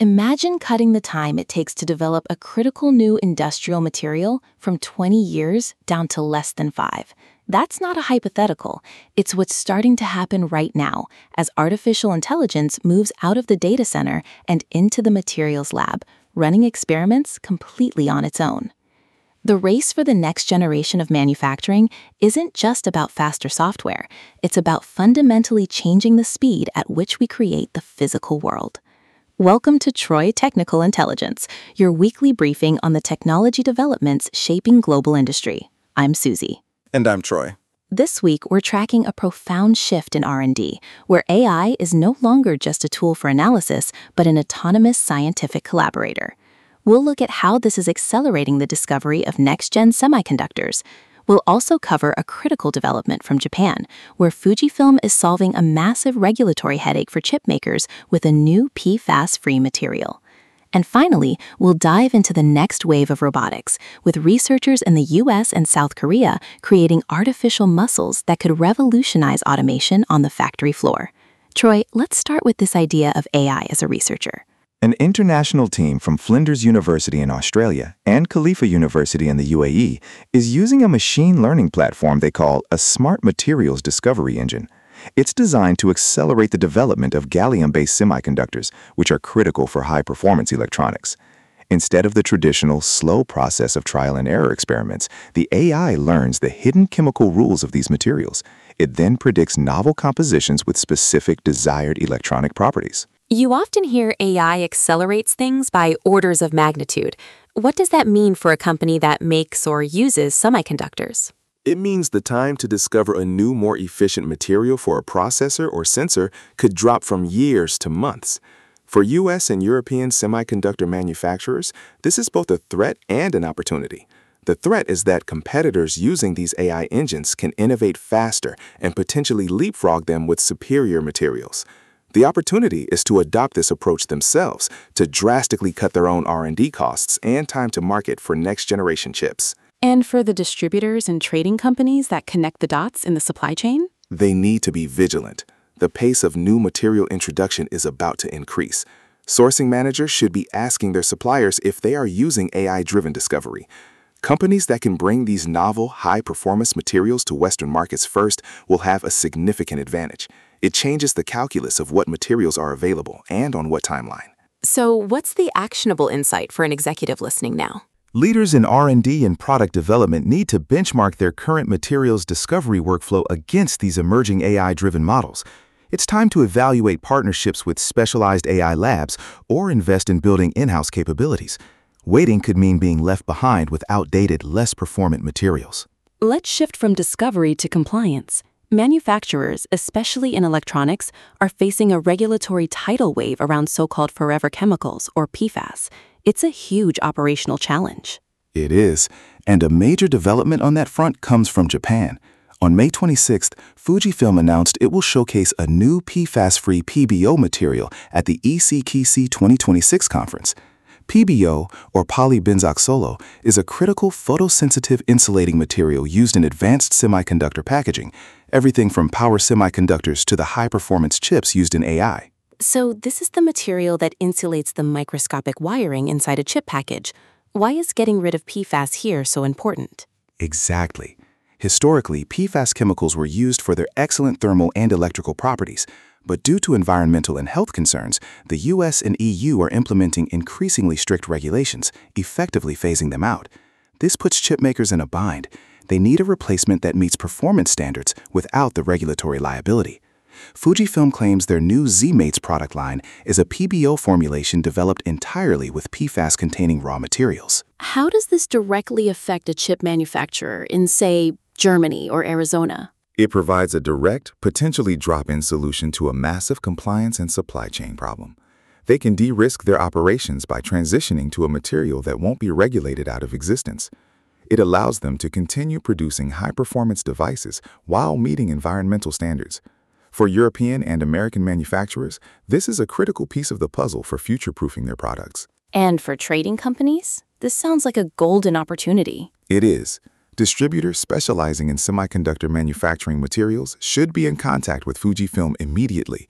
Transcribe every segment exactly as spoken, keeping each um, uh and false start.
Imagine cutting the time it takes to develop a critical new industrial material from twenty years down to less than five. That's not a hypothetical. It's what's starting to happen right now as artificial intelligence moves out of the data center and into the materials lab, running experiments completely on its own. The race for the next generation of manufacturing isn't just about faster software. It's about fundamentally changing the speed at which we create the physical world. Welcome to Troy Technical Intelligence, your weekly briefing on the technology developments shaping global industry. I'm Susie. And I'm Troy. This week, we're tracking a profound shift in R and D, where A I is no longer just a tool for analysis, but an autonomous scientific collaborator. We'll look at how this is accelerating the discovery of next-gen semiconductors. We'll also cover a critical development from Japan, where Fujifilm is solving a massive regulatory headache for chip makers with a new P FAS-free material. And finally, we'll dive into the next wave of robotics, with researchers in the U S and South Korea creating artificial muscles that could revolutionize automation on the factory floor. Troy, let's start with this idea of A I as a researcher. An international team from Flinders University in Australia and Khalifa University in the U A E is using a machine learning platform they call a Smart Materials Discovery Engine. It's designed to accelerate the development of gallium-based semiconductors, which are critical for high-performance electronics. Instead of the traditional, slow process of trial and error experiments, the A I learns the hidden chemical rules of these materials. It then predicts novel compositions with specific desired electronic properties. You often hear A I accelerates things by orders of magnitude. What does that mean for a company that makes or uses semiconductors? It means the time to discover a new, more efficient material for a processor or sensor could drop from years to months. For U S and European semiconductor manufacturers, this is both a threat and an opportunity. The threat is that competitors using these A I engines can innovate faster and potentially leapfrog them with superior materials. The opportunity is to adopt this approach themselves to drastically cut their own R and D costs and time to market for next-generation chips. And for the distributors and trading companies that connect the dots in the supply chain? They need to be vigilant. The pace of new material introduction is about to increase. Sourcing managers should be asking their suppliers if they are using A I-driven discovery. Companies that can bring these novel, high-performance materials to Western markets first will have a significant advantage. It changes the calculus of what materials are available and on what timeline. So what's the actionable insight for an executive listening now? Leaders in R and D and product development need to benchmark their current materials discovery workflow against these emerging A I-driven models. It's time to evaluate partnerships with specialized A I labs or invest in building in-house capabilities. Waiting could mean being left behind with outdated, less performant materials. Let's shift from discovery to compliance. Manufacturers, especially in electronics, are facing a regulatory tidal wave around so-called forever chemicals, or P FAS. It's a huge operational challenge. It is, and a major development on that front comes from Japan. On May twenty-sixth, Fujifilm announced it will showcase a new P FAS-free P B O material at the E C K C twenty twenty-six conference. P B O, or polybenzoxolo, is a critical photosensitive insulating material used in advanced semiconductor packaging, everything from power semiconductors to the high-performance chips used in A I. So this is the material that insulates the microscopic wiring inside a chip package. Why is getting rid of P FAS here so important? Exactly. Historically, P FAS chemicals were used for their excellent thermal and electrical properties. But due to environmental and health concerns, the U S and E U are implementing increasingly strict regulations, effectively phasing them out. This puts chip makers in a bind. They need a replacement that meets performance standards without the regulatory liability. Fujifilm claims their new Z-Mates product line is a P B O formulation developed entirely with P FAS-containing raw materials. How does this directly affect a chip manufacturer in, say, Germany or Arizona? It provides a direct, potentially drop-in solution to a massive compliance and supply chain problem. They can de-risk their operations by transitioning to a material that won't be regulated out of existence. It allows them to continue producing high-performance devices while meeting environmental standards. For European and American manufacturers, this is a critical piece of the puzzle for future-proofing their products. And for trading companies, this sounds like a golden opportunity. It is. Distributors specializing in semiconductor manufacturing materials should be in contact with Fujifilm immediately.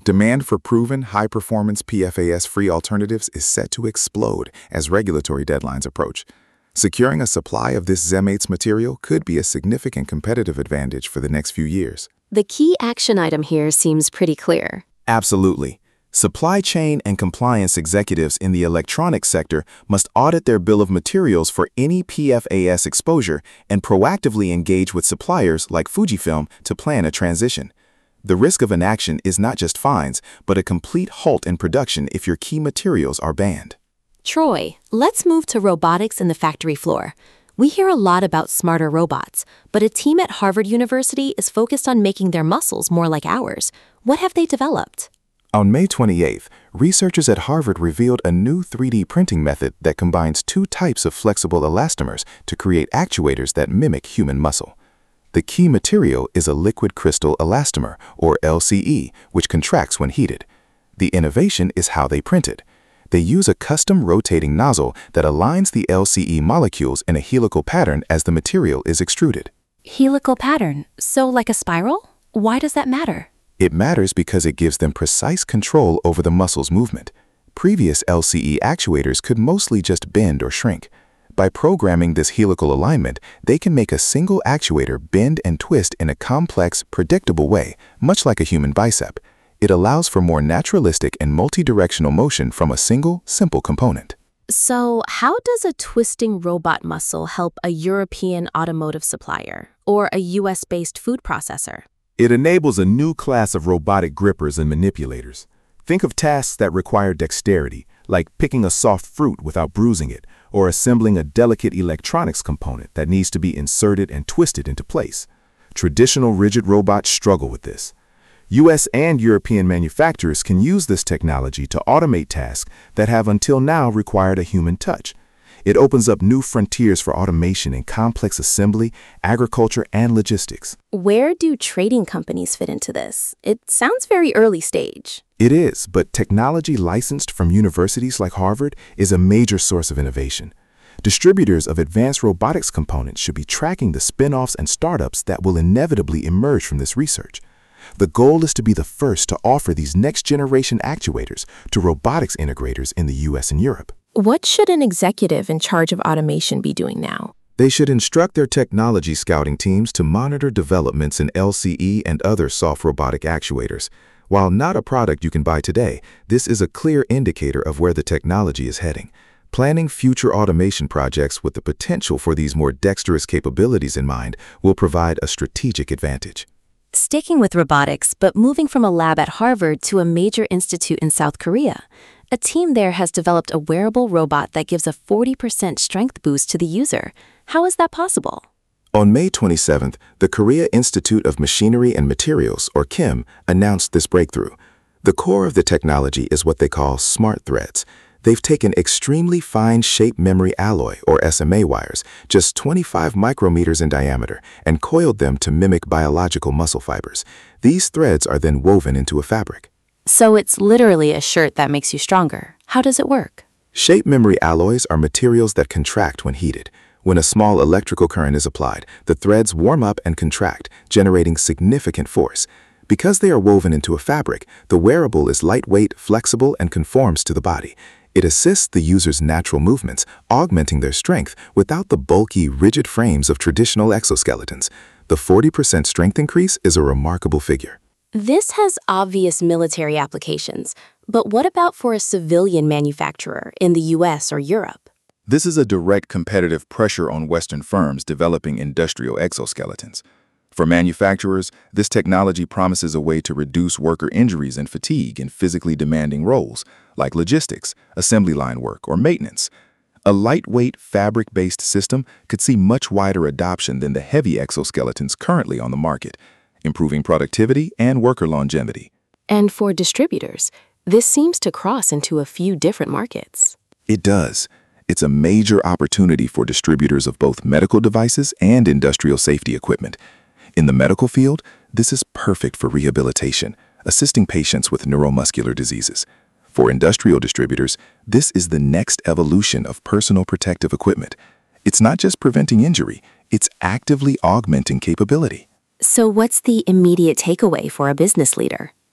Demand for proven, high-performance P F A S-free alternatives is set to explode as regulatory deadlines approach. Securing a supply of this ZEMATES material could be a significant competitive advantage for the next few years. The key action item here seems pretty clear. Absolutely. Supply chain and compliance executives in the electronics sector must audit their bill of materials for any P F A S exposure and proactively engage with suppliers like Fujifilm to plan a transition. The risk of inaction is not just fines, but a complete halt in production if your key materials are banned. Troy, let's move to robotics in the factory floor. We hear a lot about smarter robots, but a team at Harvard University is focused on making their muscles more like ours. What have they developed? On May twenty-eighth, researchers at Harvard revealed a new three D printing method that combines two types of flexible elastomers to create actuators that mimic human muscle. The key material is a liquid crystal elastomer, or L C E, which contracts when heated. The innovation is how they print it. They use a custom rotating nozzle that aligns the L C E molecules in a helical pattern as the material is extruded. Helical pattern, so like a spiral? Why does that matter? It matters because it gives them precise control over the muscle's movement. Previous L C E actuators could mostly just bend or shrink. By programming this helical alignment, they can make a single actuator bend and twist in a complex, predictable way, much like a human bicep. It allows for more naturalistic and multi-directional motion from a single, simple component. So, how does a twisting robot muscle help a European automotive supplier or a U S-based food processor? It enables a new class of robotic grippers and manipulators. Think of tasks that require dexterity, like picking a soft fruit without bruising it, or assembling a delicate electronics component that needs to be inserted and twisted into place. Traditional rigid robots struggle with this. U S and European manufacturers can use this technology to automate tasks that have until now required a human touch. It opens up new frontiers for automation in complex assembly, agriculture, and logistics. Where do trading companies fit into this? It sounds very early stage. It is, but technology licensed from universities like Harvard is a major source of innovation. Distributors of advanced robotics components should be tracking the spin-offs and startups that will inevitably emerge from this research. The goal is to be the first to offer these next-generation actuators to robotics integrators in the U S and Europe. What should an executive in charge of automation be doing now? They should instruct their technology scouting teams to monitor developments in L C E and other soft robotic actuators. While not a product you can buy today, this is a clear indicator of where the technology is heading. Planning future automation projects with the potential for these more dexterous capabilities in mind will provide a strategic advantage. Sticking with robotics, but moving from a lab at Harvard to a major institute in South Korea. A team there has developed a wearable robot that gives a forty percent strength boost to the user. How is that possible? On May twenty-seventh, the Korea Institute of Machinery and Materials, or KIM, announced this breakthrough. The core of the technology is what they call smart threads. They've taken extremely fine shape memory alloy, or S M A wires, just twenty-five micrometers in diameter, and coiled them to mimic biological muscle fibers. These threads are then woven into a fabric. So it's literally a shirt that makes you stronger. How does it work? Shape memory alloys are materials that contract when heated. When a small electrical current is applied, the threads warm up and contract, generating significant force. Because they are woven into a fabric, the wearable is lightweight, flexible, and conforms to the body. It assists the user's natural movements, augmenting their strength without the bulky, rigid frames of traditional exoskeletons. The forty percent strength increase is a remarkable figure. This has obvious military applications, but what about for a civilian manufacturer in the U S or Europe? This is a direct competitive pressure on Western firms developing industrial exoskeletons. For manufacturers, this technology promises a way to reduce worker injuries and fatigue in physically demanding roles, like logistics, assembly line work, or maintenance. A lightweight, fabric-based system could see much wider adoption than the heavy exoskeletons currently on the market, improving productivity and worker longevity. And for distributors, this seems to cross into a few different markets. It does. It's a major opportunity for distributors of both medical devices and industrial safety equipment. In the medical field, this is perfect for rehabilitation, assisting patients with neuromuscular diseases. For industrial distributors, this is the next evolution of personal protective equipment. It's not just preventing injury, it's actively augmenting capability. So what's the immediate takeaway for a business leader?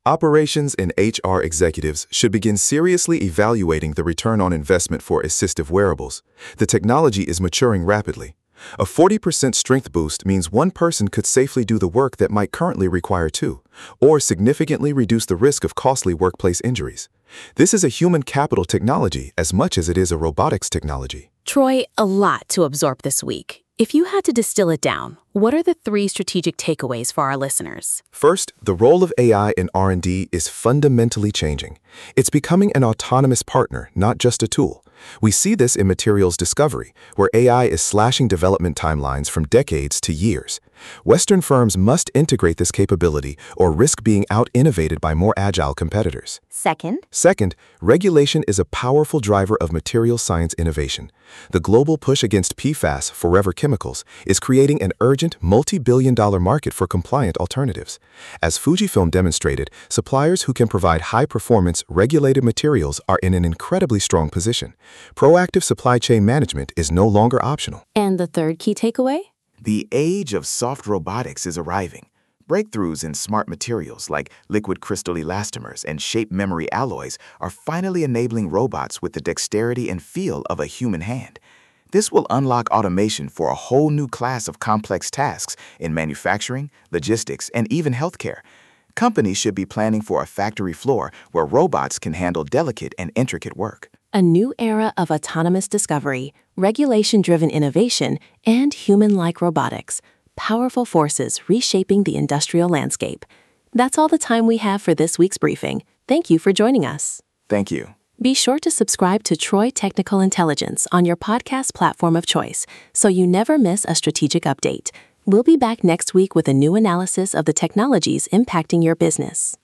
Operations and H R executives should begin seriously evaluating the return on investment for assistive wearables. The technology is maturing rapidly. A forty percent strength boost means one person could safely do the work that might currently require two, or significantly reduce the risk of costly workplace injuries. This is a human capital technology as much as it is a robotics technology. Troy, a lot to absorb this week. If you had to distill it down, what are the three strategic takeaways for our listeners? First, the role of A I in R and D is fundamentally changing. It's becoming an autonomous partner, not just a tool. We see this in materials discovery, where A I is slashing development timelines from decades to years. Western firms must integrate this capability or risk being out-innovated by more agile competitors. Second, Second, regulation is a powerful driver of material science innovation. The global push against P FAS, forever chemicals, is creating an urgent multi-billion dollar market for compliant alternatives. As Fujifilm demonstrated, suppliers who can provide high-performance, regulated materials are in an incredibly strong position. Proactive supply chain management is no longer optional. And the third key takeaway? The age of soft robotics is arriving. Breakthroughs in smart materials like liquid crystal elastomers and shape memory alloys are finally enabling robots with the dexterity and feel of a human hand. This will unlock automation for a whole new class of complex tasks in manufacturing, logistics, and even healthcare. Companies should be planning for a factory floor where robots can handle delicate and intricate work. A new era of autonomous discovery, regulation-driven innovation, and human-like robotics. Powerful forces reshaping the industrial landscape. That's all the time we have for this week's briefing. Thank you for joining us. Thank you. Be sure to subscribe to Troy Technical Intelligence on your podcast platform of choice so you never miss a strategic update. We'll be back next week with a new analysis of the technologies impacting your business.